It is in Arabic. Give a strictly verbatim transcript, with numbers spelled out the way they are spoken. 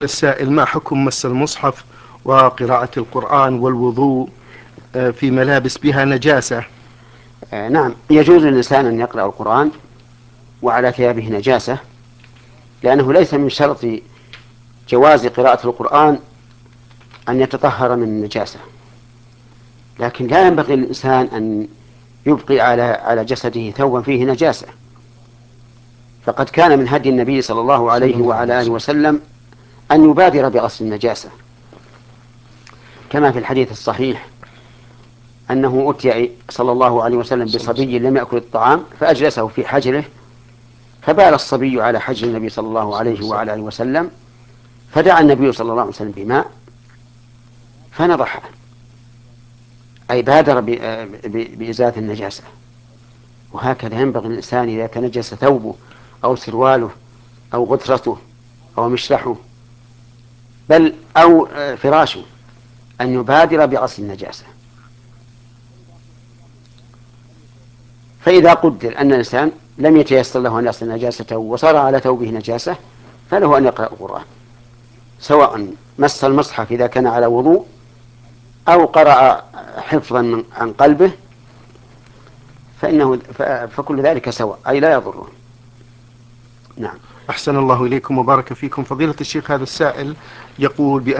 السائل: ما حكم مس المصحف وقراءة القرآن والوضوء في ملابس بها نجاسة؟ آه نعم، يجوز للإنسان أن يقرأ القرآن وعلى ثيابه نجاسة، لأنه ليس من شرط جواز قراءة القرآن أن يتطهر من النجاسة، لكن لا ينبغي للإنسان أن يبقي على على جسده ثوبا فيه نجاسة. فقد كان من هدي النبي صلى الله عليه وعلى آله وسلم أن يبادر بغسل النجاسة، كما في الحديث الصحيح أنه أتي صلى الله عليه وسلم بصبي لم يأكل الطعام فأجلسه في حجره، فبال الصبي على حجر النبي صلى الله عليه وعلى آله وسلم، فدعا النبي صلى الله عليه وسلم بماء فنضحه، أي بادر بإزالة النجاسة. وهكذا ينبغي الإنسان إذا تنجس ثوبه أو سرواله أو غترته أو مشلحه بل أو فراشه أن يبادر بغسل النجاسة. فإذا قدر أن الإنسان لم يتيسر له أن يغسل نجاسته وصار على ثوبه نجاسة فله أن يقرأ القرآن، سواء مس المصحف إذا كان على وضوء أو قرأ حفظا من عن قلبه، فإنه فكل ذلك سواء، أي لا يضره. نعم. أحسن الله إليكم وبارك فيكم. فضيلة الشيخ، هذا السائل يقول